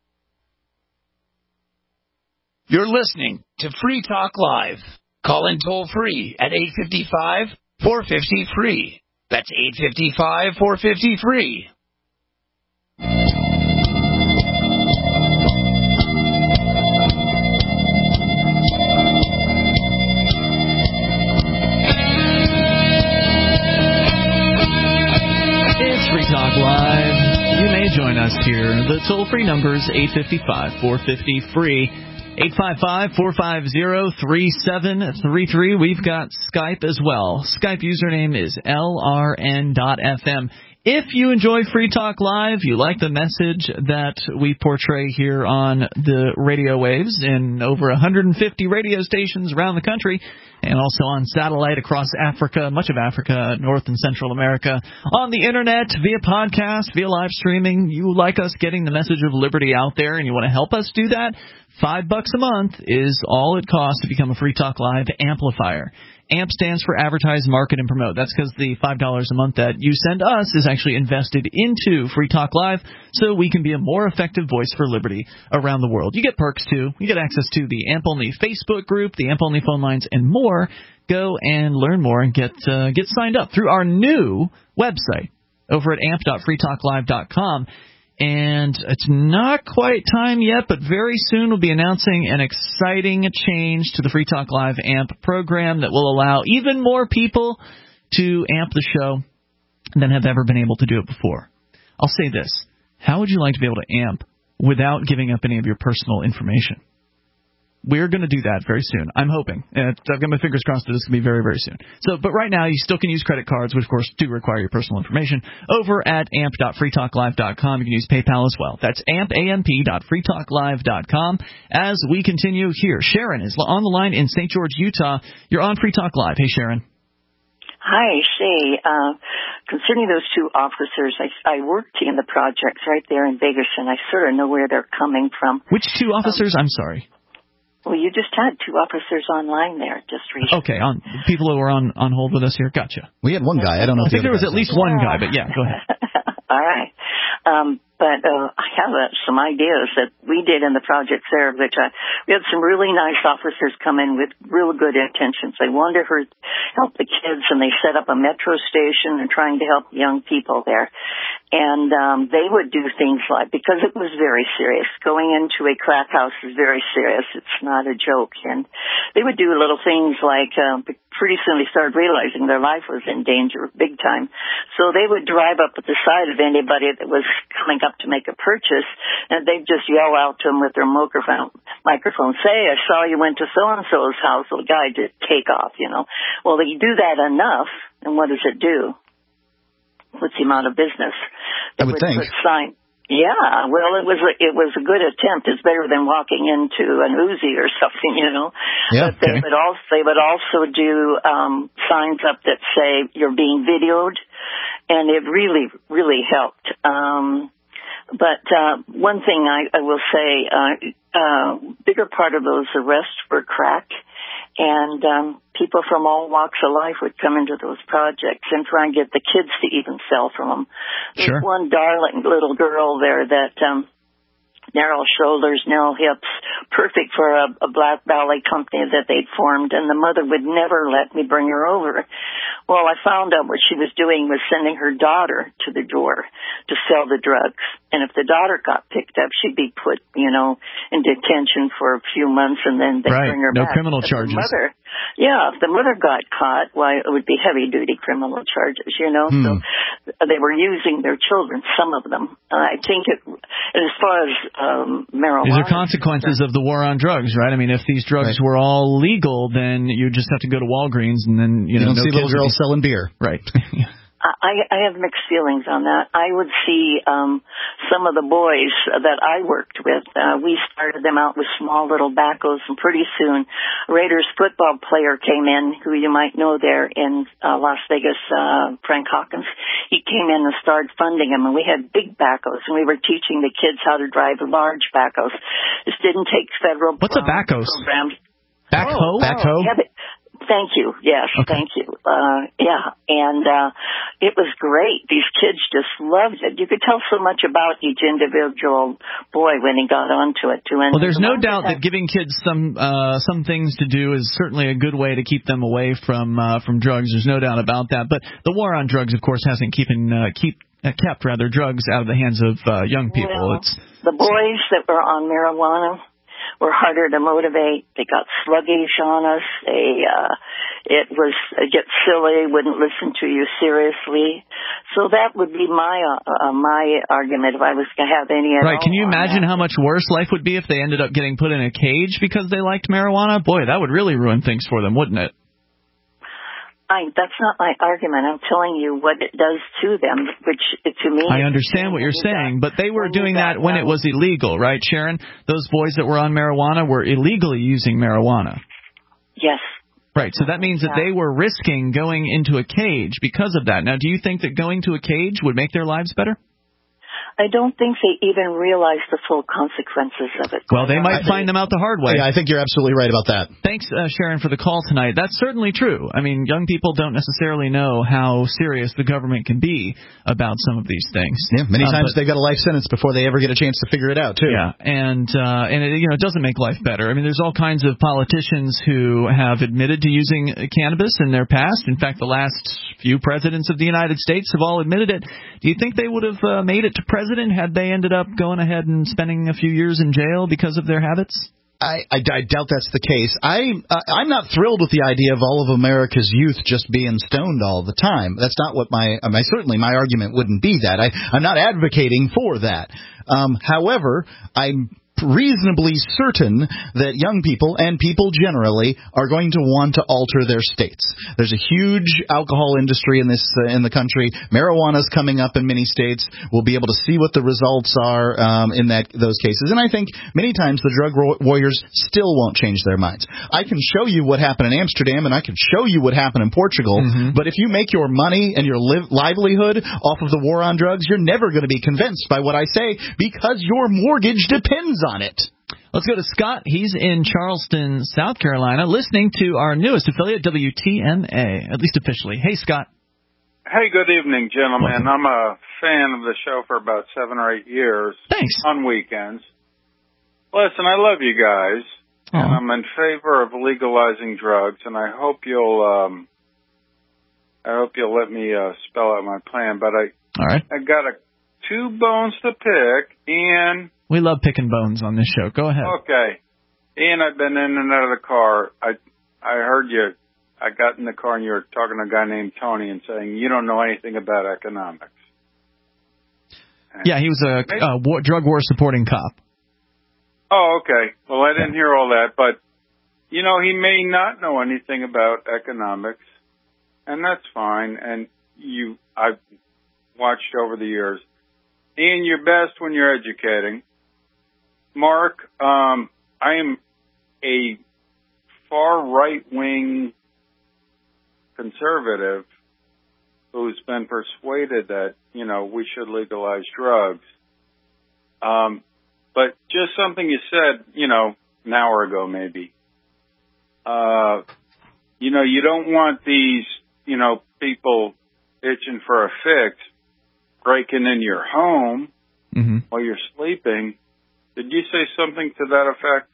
You're listening to Free Talk Live. Call in toll free at eight five five, four five zero, free. That's eight five five, four five zero, free. It's Free Talk Live. You may join us here. The toll-free number is eight five five, four five zero, free. eight five five, four five zero, three seven three three. We've got Skype as well. Skype username is L R N dot F M. If you enjoy Free Talk Live, you like the message that we portray here on the radio waves in over one hundred fifty radio stations around the country, and also on satellite across Africa, much of Africa, North and Central America, on the Internet, via podcast, via live streaming. You like us getting the message of liberty out there, and you want to help us do that? Five bucks a month is all it costs to become a Free Talk Live amplifier. A M P stands for Advertise, Market, and Promote. That's because the five dollars a month that you send us is actually invested into Free Talk Live so we can be a more effective voice for liberty around the world. You get perks, too. You get access to the A M P Only Facebook group, the A M P Only phone lines, and more. Go and learn more and get uh, get signed up through our new website over at amp dot free talk live dot com. And it's not quite time yet, but very soon we'll be announcing an exciting change to the Free Talk Live A M P program that will allow even more people to amp the show than have ever been able to do it before. I'll say this. How would you like to be able to amp without giving up any of your personal information? We're going to do that very soon. I'm hoping. Uh, I've got my fingers crossed that this can be very, very soon. So, but right now, you still can use credit cards, which, of course, do require your personal information, over at amp dot free talk live dot com. You can use PayPal as well. That's amp, A M P dot free talk live dot com. As we continue here, Sharon is on the line in Saint George, Utah. You're on Free Talk Live. Hey, Sharon. Hi, Shay. Uh, concerning those two officers, I, I worked in the projects right there in Vegas, and I sort of know where they're coming from. Which two officers? Um, I'm sorry. Well, you just had two officers online there just recently. Okay, on people who were on, on hold with us here. Gotcha. We had one guy. I don't know. I if think the there was at least Yeah. one guy, but yeah, go ahead. All right. Um, but uh, I have uh, some ideas that we did in the projects there, which uh, we had some really nice officers come in with real good intentions. They wanted to hurt, help the kids, and they set up a metro station and trying to help young people there. And um, they would do things like, because it was very serious, going into a crack house is very serious. It's not a joke. And they would do little things like, um, pretty soon they started realizing their life was in danger big time. So they would drive up at the side of anybody that was coming up to make a purchase, and they just yell out to them with their microphone, microphone, say, I saw you went to so-and-so's house. The guy did take off, you know. Well, you do that enough, and what does it do? Puts him out of business. I would, would think. Put sign. Yeah, well, it was a, it was a good attempt. It's better than walking into an Uzi or something, you know. Yeah, but they okay. would also they would also do um, signs up that say you're being videoed, and it really really helped. Um, but uh, one thing I, I will say, uh, uh, bigger part of those arrests were crack. And um, people from all walks of life would come into those projects and try and get the kids to even sell from them. Sure. There's one darling little girl there that um, narrow shoulders, narrow hips, perfect for a, a Black Ballet company that they'd formed, and the mother would never let me bring her over. Well, I found out what she was doing was sending her daughter to the door to sell the drugs. And if the daughter got picked up, she'd be put, you know, in detention for a few months, and then they'd right. bring her no back. No criminal if charges. The mother, yeah, if the mother got caught, why, it would be heavy-duty criminal charges, you know. Hmm. So they were using their children, some of them. Uh, I think it, and as far as um, marijuana. These are consequences of the war on drugs, right? I mean, if these drugs right. were all legal, then you just have to go to Walgreens and then, you, you know, don't no see little girls be... selling beer. Right. I, I have mixed feelings on that. I would see um, some of the boys that I worked with. Uh, we started them out with small little backos, and pretty soon, Raiders football player came in, who you might know there in uh, Las Vegas, uh, Frank Hawkins. He came in and started funding them, and we had big backos, and we were teaching the kids how to drive large backos. This didn't take federal. What's a backos? Programs. Backhoe? Oh, Backhoe? Yeah, but, thank you. Yes, okay. thank you. Uh, yeah, and uh, it was great. These kids just loved it. You could tell so much about each individual boy when he got onto it, too. And well, there's the no ones doubt that, that giving kids some uh, some things to do is certainly a good way to keep them away from uh, from drugs. There's no doubt about that. But the war on drugs, of course, hasn't keeping uh, keep uh, kept rather drugs out of the hands of uh, young people. Well, it's the boys that were on marijuana were harder to motivate. They got sluggish on us. They, uh, it was, uh, get silly, wouldn't listen to you seriously. So that would be my, uh, uh, my argument if I was to have any at right. all. Can you imagine how much worse life would be if they ended up getting put in a cage because they liked marijuana? Boy, that would really ruin things for them, wouldn't it? I, that's not my argument. I'm telling you what it does to them, which to me... I understand what you're saying, but they were doing that when it was illegal, right, Sharon? Those boys that were on marijuana were illegally using marijuana. Yes. Right, so that means that they were risking going into a cage because of that. Now, do you think that going to a cage would make their lives better? I don't think they even realize the full consequences of it. Well, they might find them out the hard way. Yeah, I think you're absolutely right about that. Thanks, uh, Sharon, for the call tonight. That's certainly true. I mean, young people don't necessarily know how serious the government can be about some of these things. Yeah, many uh, times but, they've got a life sentence before they ever get a chance to figure it out, too. Yeah, and uh, and it, you know, it doesn't make life better. I mean, there's all kinds of politicians who have admitted to using cannabis in their past. In fact, the last few presidents of the United States have all admitted it. Do you think they would have uh, made it to president had they ended up going ahead and spending a few years in jail because of their habits? I, I, I doubt that's the case. I, uh, I'm not thrilled with the idea of all of America's youth just being stoned all the time. That's not what my, I mean, certainly my argument wouldn't be that. I, I'm not advocating for that. Um, however, I'm reasonably certain that young people and people generally are going to want to alter their states. There's a huge alcohol industry in this uh, in the country. Marijuana's coming up in many states. We'll be able to see what the results are um, in that those cases. And I think many times the drug warriors still won't change their minds. I can show you what happened in Amsterdam, and I can show you what happened in Portugal. Mm-hmm. But if you make your money and your live, livelihood off of the war on drugs, you're never going to be convinced by what I say because your mortgage depends on it. Let's go to Scott. He's in Charleston, South Carolina, listening to our newest affiliate, W T M A, at least officially. Hey, Scott. Hey, good evening, gentlemen. I'm a fan of the show for about seven or eight years. Thanks. On weekends. Listen, I love you guys, Aww. and I'm in favor of legalizing drugs, and I hope you'll, um, I hope you'll let me uh, spell out my plan. But I, All right. I got a two bones to pick, and we love picking bones on this show. Go ahead. Okay. Ian, I've been in and out of the car. I I heard you. I got in the car and you were talking to a guy named Tony and saying, you don't know anything about economics. Yeah, he was a uh, war, drug war supporting cop. Oh, okay. Well, I didn't hear all that, but, you know, he may not know anything about economics, and that's fine. And you, I've watched over the years. Ian, you're best when you're educating. Mark, um, I am a far right-wing conservative who's been persuaded that, you know, we should legalize drugs. Um, but just something you said, you know, an hour ago maybe. Uh, you know, you don't want these, you know, people itching for a fix breaking in your home mm-hmm. while you're sleeping. Did you say something to that effect?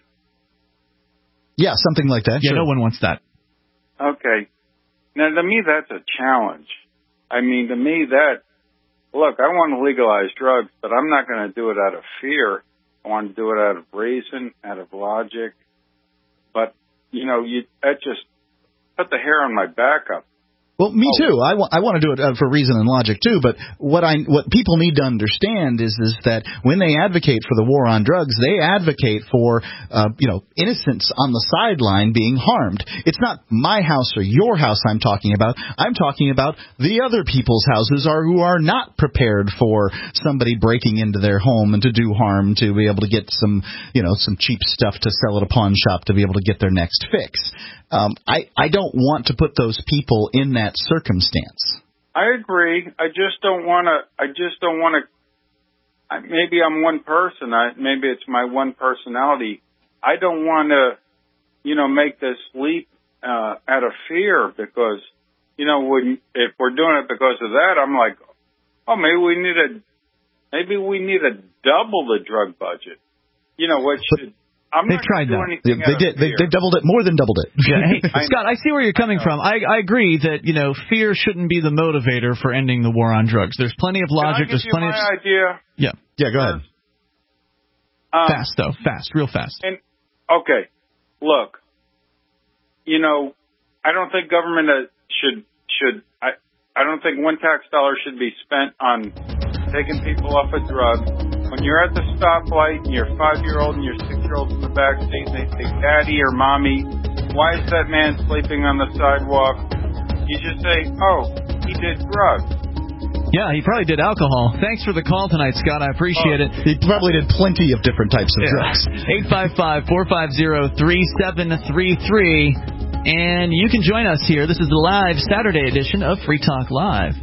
Yeah, something like that. Yeah, sure. No one wants that. Okay. Now, to me, that's a challenge. I mean, to me, that, look, I want to legalize drugs, but I'm not going to do it out of fear. I want to do it out of reason, out of logic. But, you know, you that just put the hair on my back up. Well, me too. I, w- I want to do it uh, for reason and logic too. But what I what people need to understand is is that when they advocate for the war on drugs, they advocate for uh, you know innocents on the sideline being harmed. It's not my house or your house I'm talking about. I'm talking about the other people's houses are who are not prepared for somebody breaking into their home and to do harm to be able to get some you know some cheap stuff to sell at a pawn shop to be able to get their next fix. Um, I, I don't want to put those people in that circumstance. I agree. I just don't want to. I just don't want to. Maybe I'm one person. I, maybe it's my one personality. I don't want to, you know, make this leap uh, out of fear because, you know, when if we're doing it because of that, I'm like, oh, maybe we need a, maybe we need to double the drug budget. You know, which. But- I'm They've not tried do that. They, they did. They, they doubled it, more than doubled it. Yeah, hey, Scott, I see where you're coming from. I, I agree that you know fear shouldn't be the motivator for ending the war on drugs. There's plenty of logic. Can I give There's you plenty my of idea. Yeah. Yeah, go ahead. Um, fast though, fast, real fast. And okay, look, you know, I don't think government uh, should should I I don't think one tax dollar should be spent on taking people off of drugs. When you're at the stoplight and your five-year-old and your six-year-old in the back seat and they say, Daddy or Mommy, why is that man sleeping on the sidewalk? You just say, oh, he did drugs. Yeah, he probably did alcohol. Thanks for the call tonight, Scott. I appreciate oh. it. He probably did plenty of different types of yeah. drugs. eight five five, four five zero, three seven three three. And you can join us here. This is the live Saturday edition of Free Talk Live.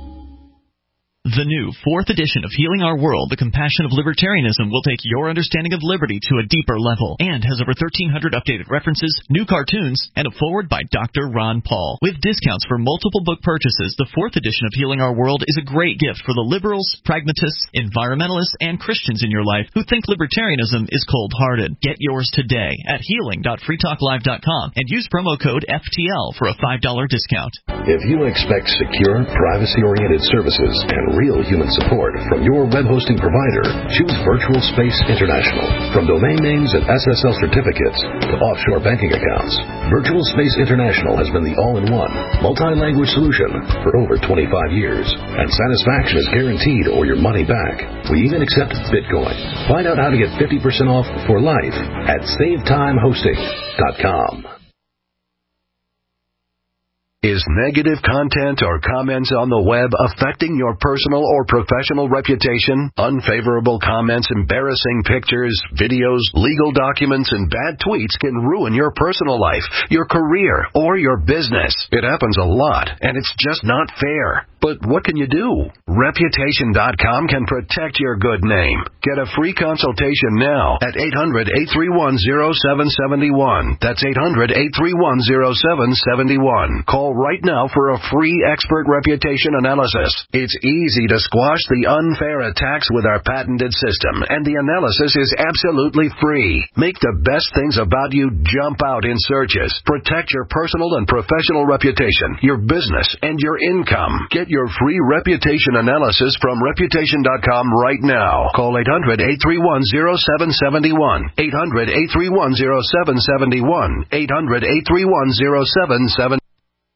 The new fourth edition of Healing Our World, The Compassion of Libertarianism, will take your understanding of liberty to a deeper level and has over thirteen hundred updated references, new cartoons, and a foreword by Doctor Ron Paul. With discounts for multiple book purchases, the fourth edition of Healing Our World is a great gift for the liberals, pragmatists, environmentalists, and Christians in your life who think libertarianism is cold-hearted. Get yours today at healing dot free talk live dot com and use promo code F T L for a five dollar discount. If you expect secure, privacy-oriented services and real human support from your web hosting provider, choose Virtual Space International. From domain names and S S L certificates to offshore banking accounts, Virtual Space International has been the all-in-one, multi-language solution for over twenty-five years, and satisfaction is guaranteed or your money back. We even accept Bitcoin. Find out how to get fifty percent off for life at save time hosting dot com. Is negative content or comments on the web affecting your personal or professional reputation? Unfavorable comments, embarrassing pictures, videos, legal documents, and bad tweets can ruin your personal life, your career, or your business. It happens a lot, and it's just not fair. But what can you do? Reputation dot com can protect your good name. Get a free consultation now at eight hundred, eight three one, zero seven seven one. That's eight hundred, eight three one, zero seven seven one. Call right now for a free expert reputation analysis. It's easy to squash the unfair attacks with our patented system, and the analysis is absolutely free. Make the best things about you jump out in searches. Protect your personal and professional reputation, your business, and your income. Get your free reputation analysis from reputation dot com right now. Call eight hundred, eight three one, zero seven seven one. eight hundred, eight three one, zero seven seven one. eight hundred, eight three one, zero seven seven